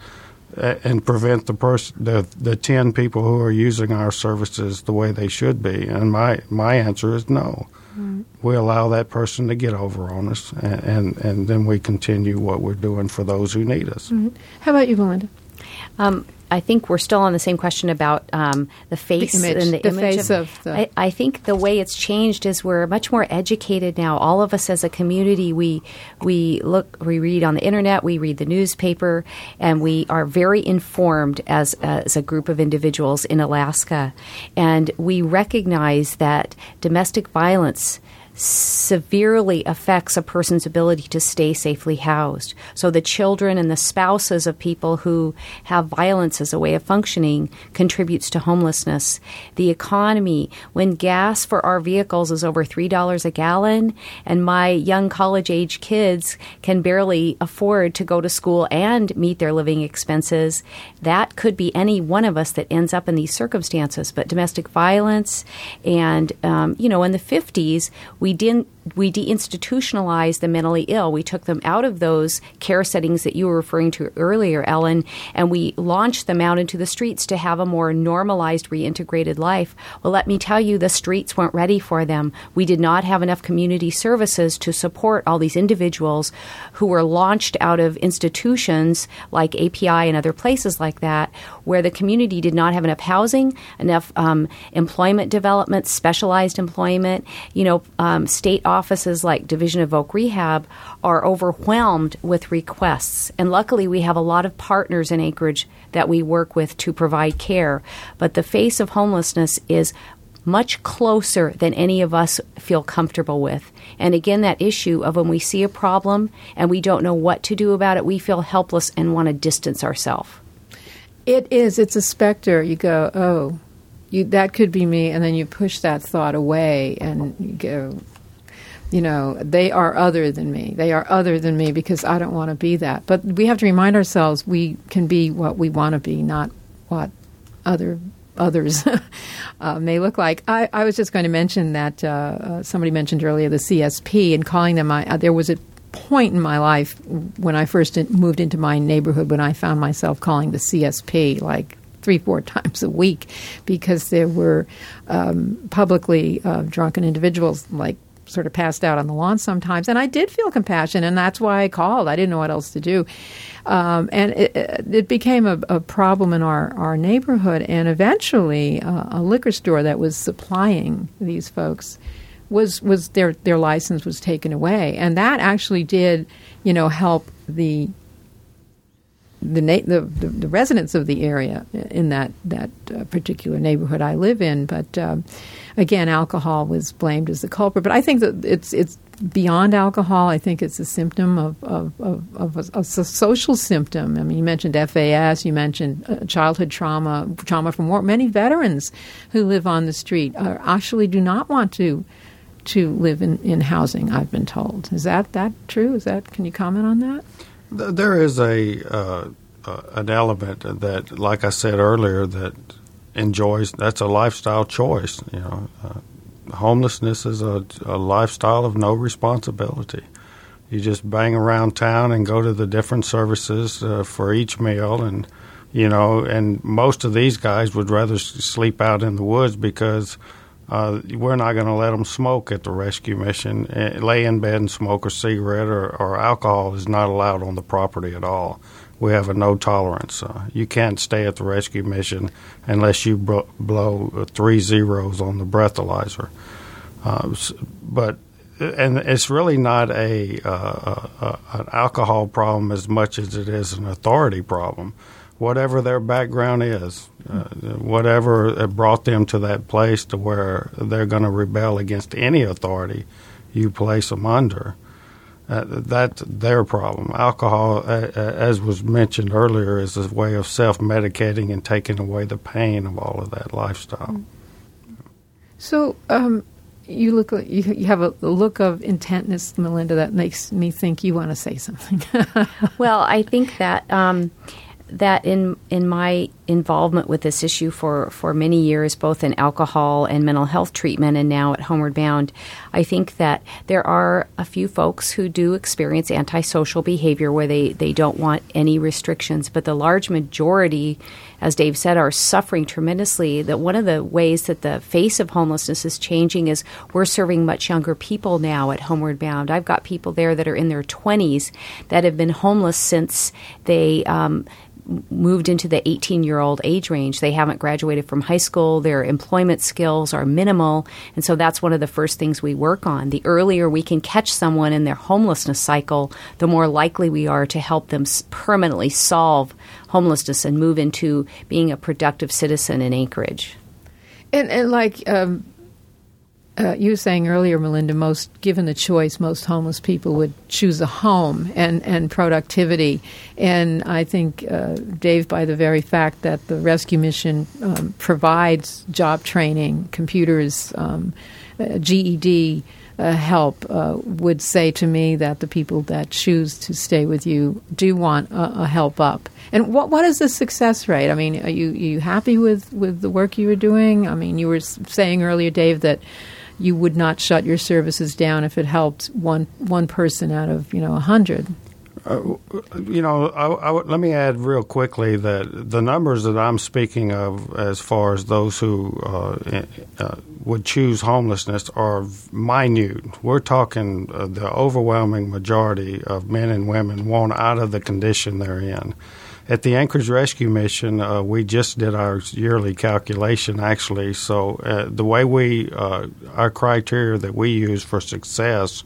Speaker 3: and prevent the person, the the ten people who are using our services the way they should be? And my my answer is no. Mm-hmm. We allow that person to get over on us, and, and, and then we continue what we're doing for those who need us.
Speaker 1: Mm-hmm. How about you, Belinda?
Speaker 2: Um, I think we're still on the same question about um, the face
Speaker 1: the image,
Speaker 2: and the,
Speaker 1: the
Speaker 2: image
Speaker 1: face
Speaker 2: of,
Speaker 1: of the.
Speaker 2: I, I think the way it's changed is we're much more educated now. All of us as a community, we we look, we read on the internet, we read the newspaper, and we are very informed as as a group of individuals in Alaska, and we recognize that domestic violence severely affects a person's ability to stay safely housed. So the children and the spouses of people who have violence as a way of functioning contributes to homelessness. The economy, when gas for our vehicles is over three dollars a gallon, and my young college-age kids can barely afford to go to school and meet their living expenses, that could be any one of us that ends up in these circumstances. But domestic violence and, um, you know, in the fifties, we didn't we deinstitutionalized the mentally ill. We took them out of those care settings that you were referring to earlier, Ellen, and we launched them out into the streets to have a more normalized, reintegrated life. Well, let me tell you, the streets weren't ready for them. We did not have enough community services to support all these individuals who were launched out of institutions like A P I and other places like that, where the community did not have enough housing, enough um, employment development, specialized employment. You know, um, state offices like Division of Voc Rehab are overwhelmed with requests. And luckily, we have a lot of partners in Anchorage that we work with to provide care. But the face of homelessness is much closer than any of us feel comfortable with. And again, that issue of when we see a problem and we don't know what to do about it, we feel helpless and want to distance ourselves.
Speaker 1: It is. It's a specter. You go, oh, you, that could be me, and then you push that thought away and you go, you know, they are other than me. They are other than me because I don't want to be that. But we have to remind ourselves we can be what we want to be, not what other others uh, may look like. I, I was just going to mention that uh, uh, somebody mentioned earlier the C S P and calling them. I, uh, there was a point in my life when I first in, moved into my neighborhood when I found myself calling the C S P like three, four times a week because there were um, publicly uh, drunken individuals like sort of passed out on the lawn sometimes. And I did feel compassion, and that's why I called. I didn't know what else to do. Um, and it, it became a, a problem in our, our neighborhood. And eventually uh, a liquor store that was supplying these folks was was their, their license was taken away. And that actually did, you know, help the the, na- the the the residents of the area in that that uh, particular neighborhood I live in. But um, again, alcohol was blamed as the culprit. But I think that it's it's beyond alcohol. I think it's a symptom of of, of, of a, a social symptom. I mean, you mentioned F A S. You mentioned uh, childhood trauma, trauma from war. Many veterans who live on the street uh, actually do not want to to live in, in housing. I've been told. Is that that true? Is that? Can you comment on that?
Speaker 3: There is a uh, uh, an element that, like I said earlier, that enjoys. That's a lifestyle choice. You know, uh, homelessness is a, a lifestyle of no responsibility. You just bang around town and go to the different services uh, for each meal, and you know, and most of these guys would rather sleep out in the woods because Uh, we're not going to let them smoke at the rescue mission. Uh, lay in bed and smoke a cigarette or, or alcohol is not allowed on the property at all. We have a no tolerance. Uh, you can't stay at the rescue mission unless you bro- blow three zeros on the breathalyzer. Uh, but and it's really not a, uh, a an alcohol problem as much as it is an authority problem. Whatever their background is, uh, whatever brought them to that place to where they're going to rebel against any authority you place them under, uh, that's their problem. Alcohol, uh, as was mentioned earlier, is a way of self-medicating and taking away the pain of all of that lifestyle.
Speaker 1: So um, you look, you, you have a look of intentness, Melinda, that makes me think you want to say something.
Speaker 2: Well, I think that um, that in in my involvement with this issue for, for many years, both in alcohol and mental health treatment and now at Homeward Bound, I think that there are a few folks who do experience antisocial behavior where they, they don't want any restrictions. But the large majority, as Dave said, are suffering tremendously. That one of the ways that the face of homelessness is changing is we're serving much younger people now at Homeward Bound. I've got people there that are in their twenties that have been homeless since they um, moved into the eighteen-year-old age range. They haven't graduated from high school. Their employment skills are minimal. And so that's one of the first things we work on. The earlier we can catch someone in their homelessness cycle, the more likely we are to help them permanently solve homelessness and move into being a productive citizen in Anchorage.
Speaker 1: And, and like um, uh, you were saying earlier, Melinda, most given the choice, most homeless people would choose a home and, and productivity. And I think, uh, Dave, by the very fact that the rescue mission um, provides job training, computers, um, uh, G E D uh, help, uh, would say to me that the people that choose to stay with you do want a, a help up. And what what is the success rate? I mean, are you, are you happy with, with the work you were doing? I mean, you were saying earlier, Dave, that you would not shut your services down if it helped one one person out of, you know, a hundred.
Speaker 3: Uh, you know, I, I, let me add real quickly that the numbers that I'm speaking of as far as those who uh, uh, would choose homelessness are minute. We're talking uh, the overwhelming majority of men and women want out of the condition they're in. At the Anchorage Rescue Mission, uh, we just did our yearly calculation, actually. So uh, the way we, uh, our criteria that we use for success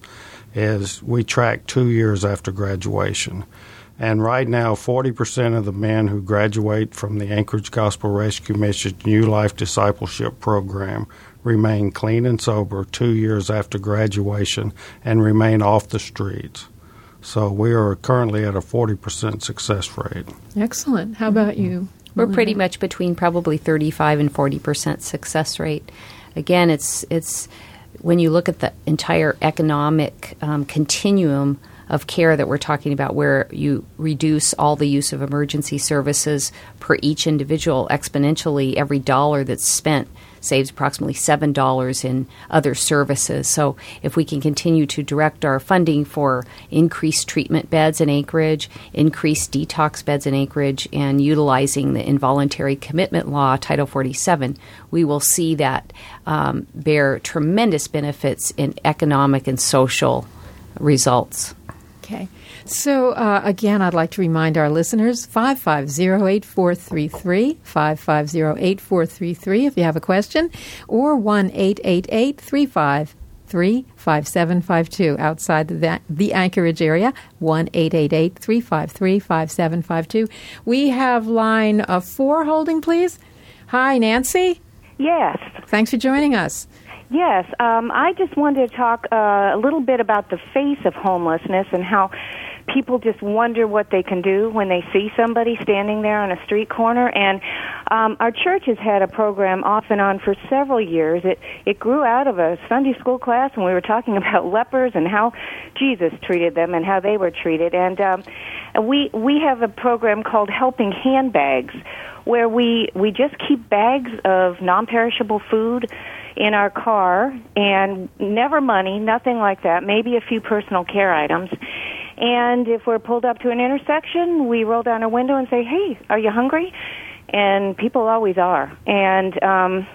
Speaker 3: is we track two years after graduation. And right now, forty percent of the men who graduate from the Anchorage Gospel Rescue Mission New Life Discipleship Program remain clean and sober two years after graduation and remain off the streets. So we are currently at a forty percent success rate.
Speaker 1: Excellent. How about you?
Speaker 2: We're pretty much between probably thirty-five and forty percent success rate. Again, it's it's when you look at the entire economic um, continuum of care that we're talking about, where you reduce all the use of emergency services per each individual exponentially, every dollar that's spent saves approximately seven dollars in other services. So if we can continue to direct our funding for increased treatment beds in Anchorage, increased detox beds in Anchorage, and utilizing the involuntary commitment law, Title forty-seven, we will see that um, bear tremendous benefits in economic and social results.
Speaker 1: Okay. So, uh, again, I'd like to remind our listeners, five five zero, eight four three three, five five zero, eight four three three if you have a question, or one eight eight eight, three five three five seven five two outside the, the Anchorage area, one eight eight eight, three five three, five seven five two. We have line uh, four holding, please. Hi, Nancy.
Speaker 6: Yes.
Speaker 1: Thanks for joining us.
Speaker 6: Yes. Um, I just wanted to talk uh, a little bit about the face of homelessness and how people just wonder what they can do when they see somebody standing there on a street corner. And um, our church has had a program off and on for several years. It it grew out of a Sunday school class when we were talking about lepers and how Jesus treated them and how they were treated. And um, we we have a program called Helping Handbags, where we, we just keep bags of non-perishable food in our car, and never money, nothing like that, maybe a few personal care items. And if we're pulled up to an intersection, we roll down our window and say, hey, are you hungry? And people always are. And um,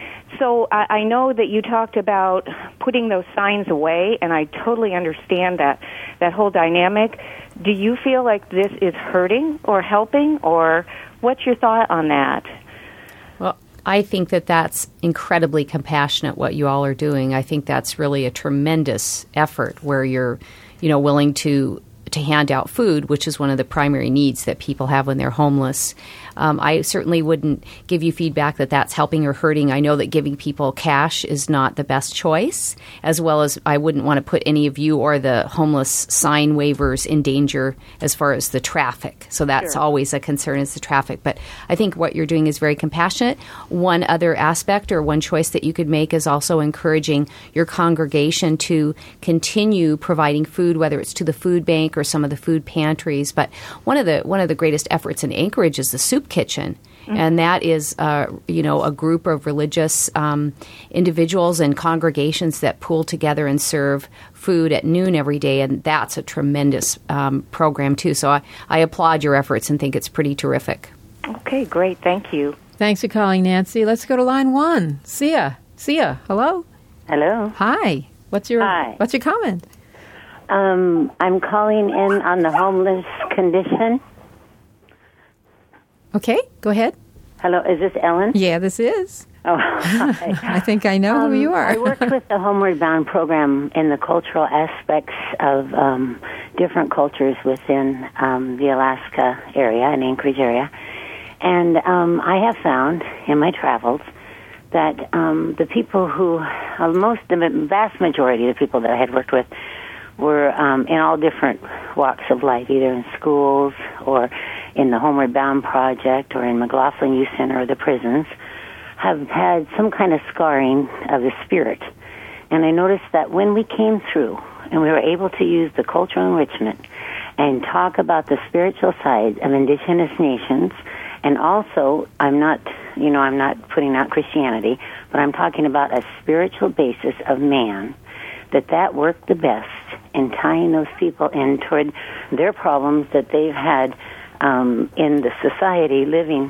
Speaker 6: so I, I know that you talked about putting those signs away, and I totally understand that, that whole dynamic. Do you feel like this is hurting or helping, or what's your thought on that?
Speaker 2: Well, I think that that's incredibly compassionate what you all are doing. I think that's really a tremendous effort where you're, you know, willing to to hand out food, which is one of the primary needs that people have when they're homeless. Um, I certainly wouldn't give you feedback that that's helping or hurting. I know that giving people cash is not the best choice, as well as I wouldn't want to put any of you or the homeless sign waivers in danger as far as the traffic. So that's
Speaker 6: Sure.
Speaker 2: always a concern, is the traffic. But I think what you're doing is very compassionate. One other aspect or one choice that you could make is also encouraging your congregation to continue providing food, whether it's to the food bank or some of the food pantries. But one of the one of the greatest efforts in Anchorage is the Soup Kitchen. Mm-hmm. And that is, uh, you know, a group of religious um, individuals and congregations that pool together and serve food at noon every day, and that's a tremendous um, program, too. So I, I applaud your efforts and think it's pretty terrific.
Speaker 6: Okay, great. Thank you.
Speaker 1: Thanks for calling, Nancy. Let's go to line one. Sia. Sia, hello?
Speaker 7: Hello.
Speaker 1: Hi. What's your
Speaker 7: Hi.
Speaker 1: What's your comment?
Speaker 7: Um, I'm calling in on the homeless condition.
Speaker 1: Okay, go ahead.
Speaker 7: Hello, is this Ellen?
Speaker 1: Yeah, this is.
Speaker 7: Oh, hi.
Speaker 1: I think I know
Speaker 7: um,
Speaker 1: who you are.
Speaker 7: I work with the Homeward Bound program in the cultural aspects of um, different cultures within um, the Alaska area and Anchorage area. And um, I have found in my travels that um, the people who, uh, most, the vast majority of the people that I had worked with were um, in all different walks of life, either in schools or in the Homeward Bound Project or in McLaughlin Youth Center or the prisons, have had some kind of scarring of the spirit. And I noticed that when we came through and we were able to use the cultural enrichment and talk about the spiritual side of indigenous nations, and also, I'm not, you know, I'm not putting out Christianity, but I'm talking about a spiritual basis of man, that that worked the best in tying those people in toward their problems that they've had um, in the society, living,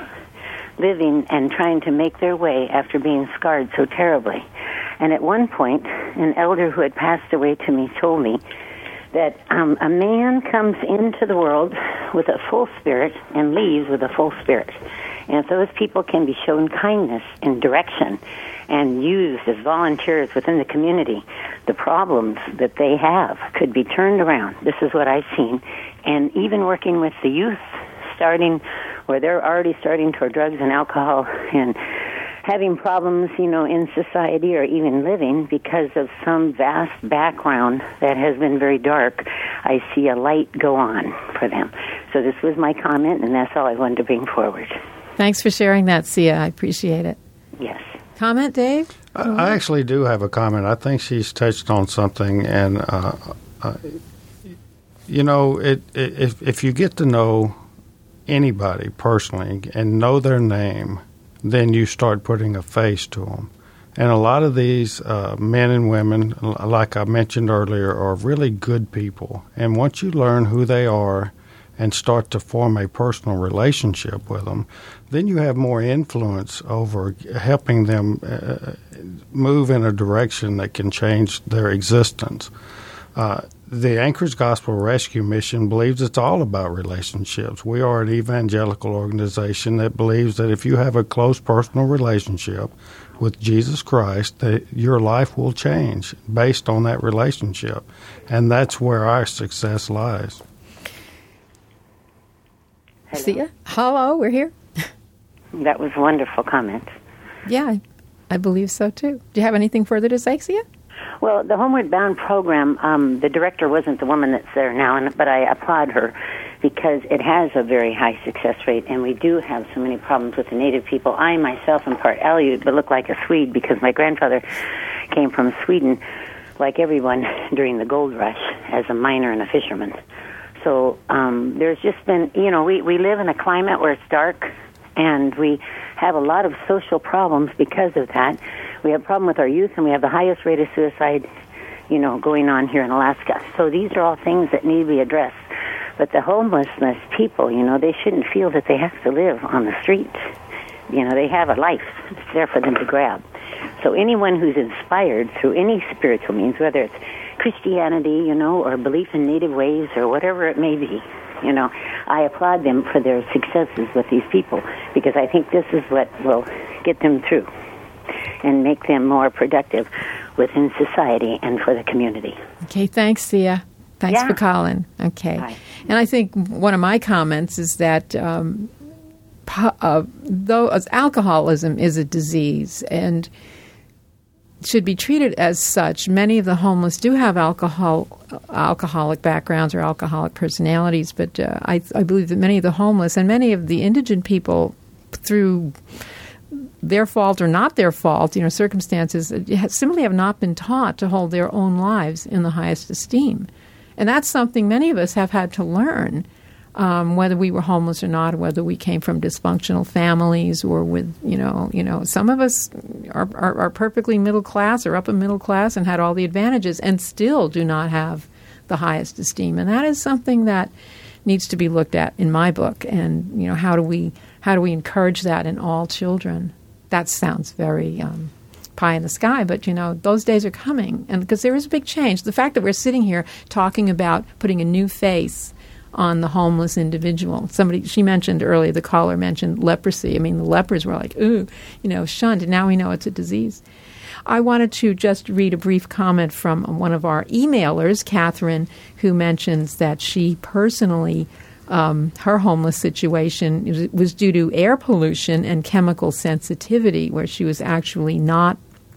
Speaker 7: living and trying to make their way after being scarred so terribly. And at one point, an elder who had passed away to me told me that um, a man comes into the world with a full spirit and leaves with a full spirit. And if those people can be shown kindness and direction and used as volunteers within the community, the problems that they have could be turned around. This is what I've seen. And even working with the youth, starting where they're already starting toward drugs and alcohol and having problems, you know, in society or even living because of some vast background that has been very dark, I see a light go on for them. So this was my comment, and that's all I wanted to bring forward.
Speaker 1: Thanks for sharing that, Sia. I appreciate it.
Speaker 7: Yes.
Speaker 1: Comment, Dave?
Speaker 3: I, I actually do have a comment. I think she's touched on something, and uh, uh, you know, it, it, if if you get to know anybody personally and know their name, then you start putting a face to them. And a lot of these uh, men and women, like I mentioned earlier, are really good people. And once you learn who they are and start to form a personal relationship with them, then you have more influence over helping them uh, move in a direction that can change their existence. Uh, the Anchorage Gospel Rescue Mission believes it's all about relationships. We are an evangelical organization that believes that if you have a close personal relationship with Jesus Christ, that your life will change based on that relationship. And that's where our success lies.
Speaker 7: Hello.
Speaker 1: See ya. Hello, we're here.
Speaker 7: That was a wonderful comment.
Speaker 1: Yeah, I believe so, too. Do you have anything further to say, Sia?
Speaker 7: Well, the Homeward Bound program, um, the director wasn't the woman that's there now, and, but I applaud her because it has a very high success rate, and we do have so many problems with the native people. I myself am part Aleut, but look like a Swede because my grandfather came from Sweden, like everyone, during the gold rush as a miner and a fisherman. So um, there's just been, you know, we, we live in a climate where it's dark, and we have a lot of social problems because of that. We have a problem with our youth, and we have the highest rate of suicide, you know, going on here in Alaska. So these are all things that need to be addressed. But the homelessness people, you know, they shouldn't feel that they have to live on the street. You know, they have a life. It's there for them to grab. So anyone who's inspired through any spiritual means, whether it's Christianity, you know, or belief in native ways or whatever it may be, you know, I applaud them for their successes with these people because I think this is what will get them through and make them more productive within society and for the community.
Speaker 1: Okay, thanks, Sia. Thanks
Speaker 7: Yeah.
Speaker 1: for calling. Okay.
Speaker 7: Bye.
Speaker 1: And I think one of my comments is that um, po- uh, though as alcoholism is a disease and should be treated as such, many of the homeless do have alcohol, alcoholic backgrounds or alcoholic personalities, but uh, I, I believe that many of the homeless and many of the indigent people, through their fault or not their fault, you know, circumstances, simply have not been taught to hold their own lives in the highest esteem. And that's something many of us have had to learn, um, whether we were homeless or not, or whether we came from dysfunctional families or with, you know, you know, some of us are, are, are perfectly middle class or upper middle class and had all the advantages and still do not have the highest esteem. And that is something that needs to be looked at in my book. And, you know, how do we how do we encourage that in all children? That sounds very um, pie in the sky, but, you know, those days are coming. And because there is a big change. The fact that we're sitting here talking about putting a new face on the homeless individual. Somebody, she mentioned earlier, the caller mentioned leprosy. I mean, the lepers were like, ooh, you know, shunned. And now we know it's a disease. I wanted to just read a brief comment from one of our emailers, Catherine, who mentions that she personally Um, her homeless situation was due to air pollution and chemical sensitivity, where she was actually not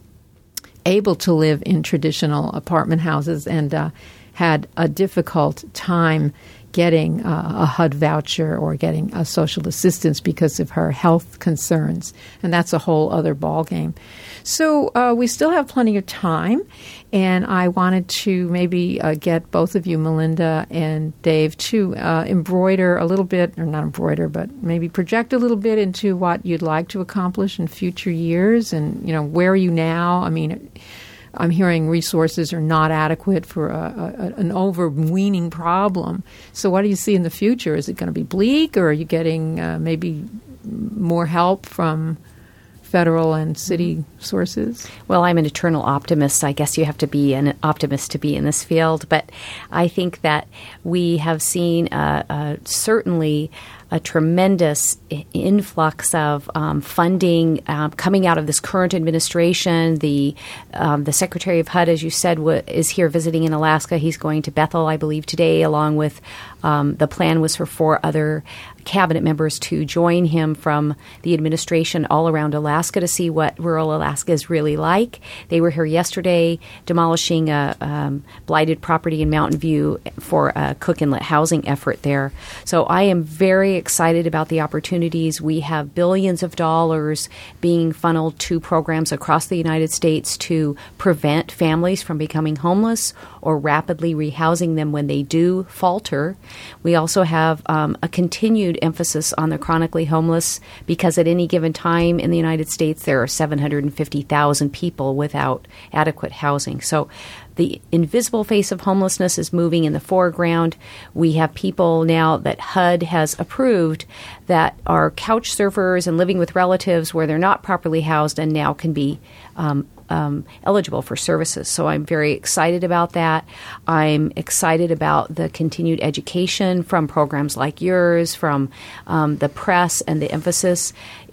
Speaker 1: able to live in traditional apartment houses and uh, had a difficult time getting uh, a H U D voucher or getting a social assistance because of her health concerns. And that's a whole other ballgame. So uh, we still have plenty of time, and I wanted to maybe uh, get both of you, Melinda and Dave, to uh, embroider a little bit, or not embroider, but maybe project a little bit into what you'd like to accomplish in future years, and, you know, where are you now? I mean, I'm hearing resources are not adequate for a, a, an overweening problem. So what do you see in the future? Is it going to be bleak, or are you getting uh, maybe more help from federal and city sources?
Speaker 2: Well, I'm an eternal optimist. I guess you have to be an optimist to be in this field. But I think that we have seen uh, uh, certainly a tremendous influx of um, funding um, coming out of this current administration. The um, the Secretary of H U D, as you said, w- is here visiting in Alaska. He's going to Bethel, I believe, today, along with um, the plan was for four other cabinet members to join him from the administration all around Alaska to see what rural Alaska is really like. They were here yesterday demolishing a um, blighted property in Mountain View for a Cook Inlet housing effort there. So I am very excited about the opportunities. We have billions of dollars being funneled to programs across the United States to prevent families from becoming homeless or rapidly rehousing them when they do falter. We also have um, a continued emphasis on the chronically homeless, because at any given time in the United States there are seven hundred fifty thousand people without adequate housing. So the invisible face of homelessness is moving in the foreground. We have people now that H U D has approved that are couch surfers and living with relatives where they're not properly housed and now can be um, um, eligible for services. So I'm very excited about that. I'm excited about the continued education from programs like yours, from um, the press and the emphasis. It's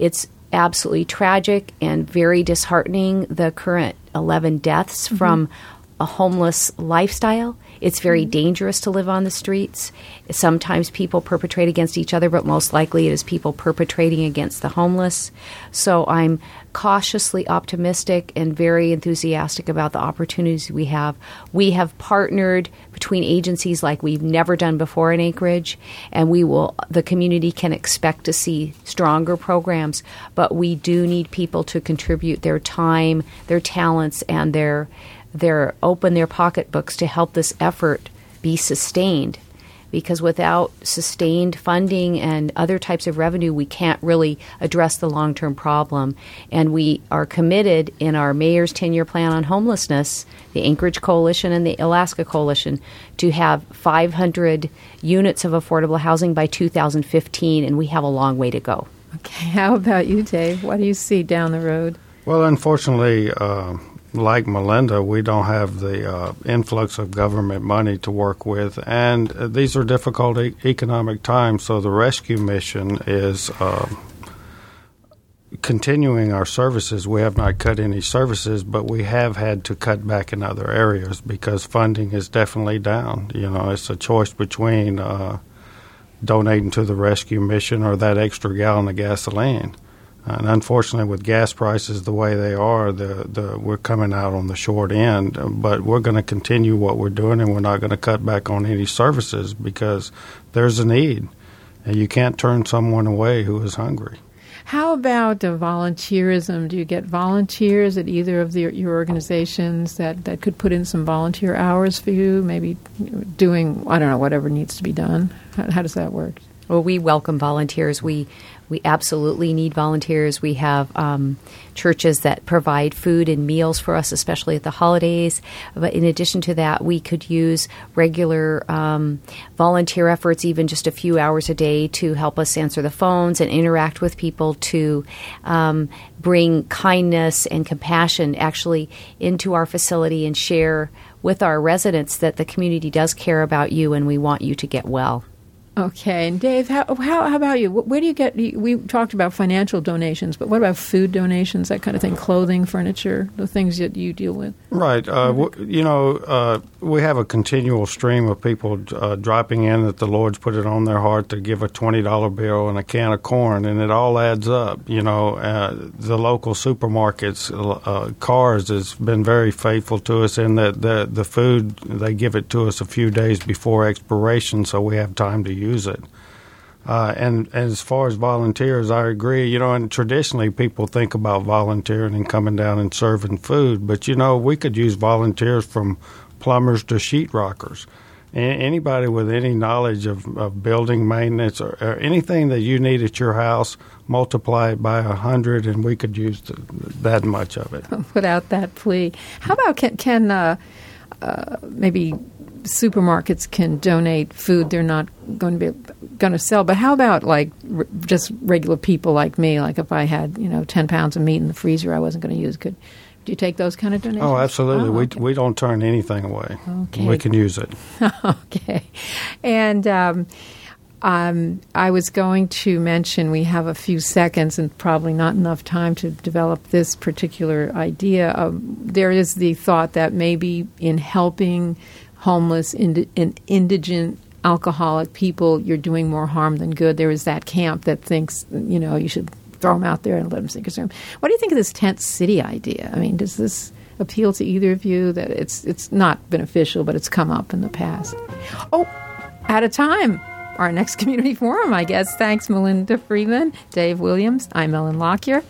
Speaker 2: absolutely tragic and very disheartening, the current eleven deaths mm-hmm. from a homeless lifestyle. It's very mm-hmm. dangerous to live on the streets. Sometimes people perpetrate against each other, but most likely it is people perpetrating against the homeless. So I'm cautiously optimistic and very enthusiastic about the opportunities we have. We have partnered between agencies like we've never done before in Anchorage, and we will. The community can expect to see stronger programs, but we do need people to contribute their time, their talents, and their their open their pocketbooks to help this effort be sustained. Because without sustained funding and other types of revenue, we can't really address the long-term problem. And we are committed in our mayor's ten-year plan on homelessness, the Anchorage Coalition and the Alaska Coalition, to have five hundred units of affordable housing by two thousand fifteen, and we have a long way to go.
Speaker 1: Okay, how about you, Dave? What do you see down the road?
Speaker 3: Well, unfortunately, uh, like Melinda, we don't have the uh, influx of government money to work with, and uh, these are difficult e- economic times, so the rescue mission is uh, continuing our services. We have not cut any services, but we have had to cut back in other areas because funding is definitely down. You know, it's a choice between uh, donating to the rescue mission or that extra gallon of gasoline. And unfortunately, with gas prices the way they are, the, the we're coming out on the short end. But we're going to continue what we're doing, and we're not going to cut back on any services because there's a need. And you can't turn someone away who is hungry.
Speaker 1: How about uh, volunteerism? Do you get volunteers at either of the, your organizations that, that could put in some volunteer hours for you, maybe doing, I don't know, whatever needs to be done? How, how does that work?
Speaker 2: Well, we welcome volunteers. We we absolutely need volunteers. We have um, churches that provide food and meals for us, especially at the holidays. But in addition to that, we could use regular um, volunteer efforts, even just a few hours a day, to help us answer the phones and interact with people, to um, bring kindness and compassion actually into our facility and share with our residents that the community does care about you and we want you to get well.
Speaker 1: Okay, and Dave, how, how how about you? Where do you get? We talked about financial donations, but what about food donations, that kind of thing, clothing, furniture, the things that you deal with?
Speaker 3: Right. Uh, w- you know, uh, we have a continual stream of people uh, dropping in that the Lord's put it on their heart to give a twenty dollar bill and a can of corn, and it all adds up. You know, uh, the local supermarkets, uh, Cars has been very faithful to us in that the the food, they give it to us a few days before expiration, so we have time to use it. Uh, and, and as far as volunteers, I agree. You know, and traditionally people think about volunteering and coming down and serving food, but you know, we could use volunteers from plumbers to sheetrockers. A- anybody with any knowledge of, of building maintenance or, or anything that you need at your house, multiply it by a hundred, and we could use the, that much of it.
Speaker 1: Put out that plea. How about can, can uh, uh, maybe supermarkets can donate food they're not going to be going to sell, but how about like r- just regular people like me? Like if I had, you know, ten pounds of meat in the freezer I wasn't going to use, could do you take those kind of donations?
Speaker 3: Oh, absolutely.
Speaker 1: Oh, okay.
Speaker 3: We we don't turn anything away.
Speaker 1: Okay,
Speaker 3: we can use it.
Speaker 1: Okay, and um, um, I was going to mention we have a few seconds and probably not enough time to develop this particular idea. Um, there is the thought that maybe in helping homeless and ind- indigent alcoholic people, you're doing more harm than good. There is that camp that thinks, you know, you should throw them out there and let them sink or swim. What do you think of this tent city idea? I mean, does this appeal to either of you? That it's it's not beneficial, but it's come up in the past. Oh, out of time. Our next community forum, I guess. Thanks, Melinda Freeman, Dave Williams. I'm Ellen Lockyer.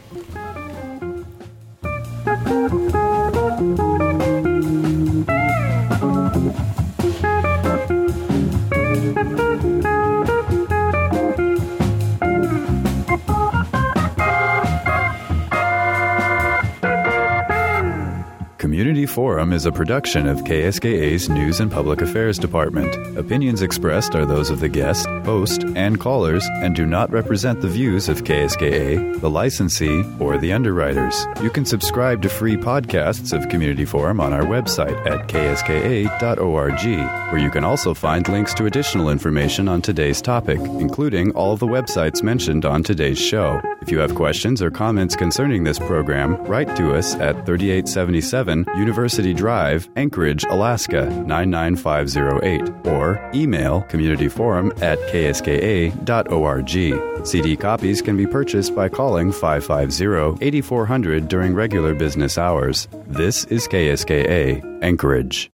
Speaker 8: Community Forum is a production of K S K A's News and Public Affairs Department. Opinions expressed are those of the guest, host, and callers and do not represent the views of K S K A, the licensee, or the underwriters. You can subscribe to free podcasts of Community Forum on our website at k s k a dot org, where you can also find links to additional information on today's topic, including all the websites mentioned on today's show. If you have questions or comments concerning this program, write to us at thirty-eight seventy-seven University Drive, Anchorage, Alaska nine nine five zero eight, or email communityforum at k s k a dot org. C D copies can be purchased by calling five five zero, eight four zero zero during regular business hours. This is K S K A, Anchorage.